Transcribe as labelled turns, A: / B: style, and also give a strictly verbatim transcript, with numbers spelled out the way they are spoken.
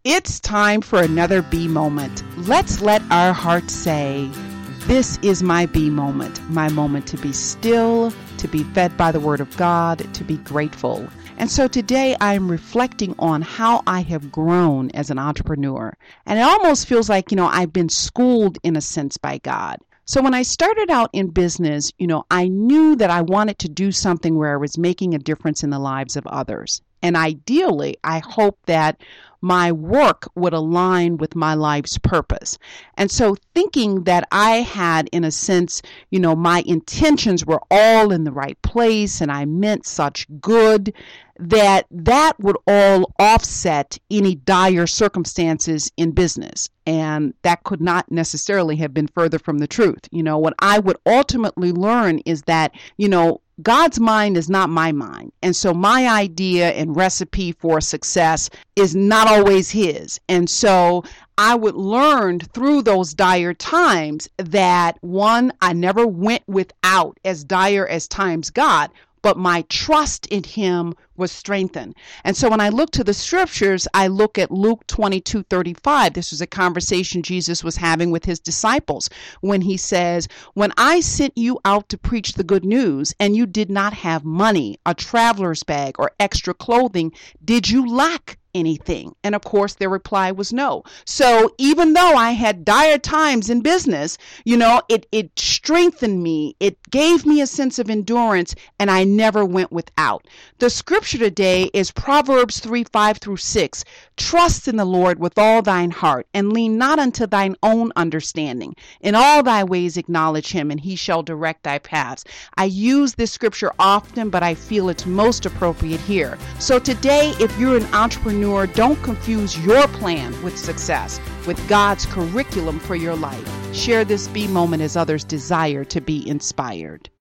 A: It's time for another Be moment. Let's let our hearts say, this is my Be moment, my moment to be still, to be fed by the Word of God, to be grateful. And so today I'm reflecting on how I have grown as an entrepreneur. And it almost feels like, you know, I've been schooled in a sense by God. So when I started out in business, you know, I knew that I wanted to do something where I was making a difference in the lives of others. And ideally, I hope that my work would align with my life's purpose. And so thinking that I had, in a sense, you know, my intentions were all in the right place and I meant such good, that that would all offset any dire circumstances in business. And that could not necessarily have been further from the truth. You know, what I would ultimately learn is that, you know, God's mind is not my mind. And so my idea and recipe for success is not always his. And so I would learn through those dire times that, one, I never went without as dire as times got, but my trust in him was strengthened. And so when I look to the scriptures, I look at Luke twenty-two thirty-five. This was a conversation Jesus was having with his disciples when he says, when I sent you out to preach the good news and you did not have money, a traveler's bag, or extra clothing, did you lack anything? And of course, their reply was no. So even though I had dire times in business, you know, it, it strengthened me. It gave me a sense of endurance, and I never went without. The scripture today is Proverbs three, five through six. Trust in the Lord with all thine heart, and lean not unto thine own understanding. In all thy ways acknowledge him, and he shall direct thy paths. I use this scripture often, but I feel it's most appropriate here. So today, if you're an entrepreneur, don't confuse your plan with success, with God's curriculum for your life. Share this Be moment as others desire to be inspired.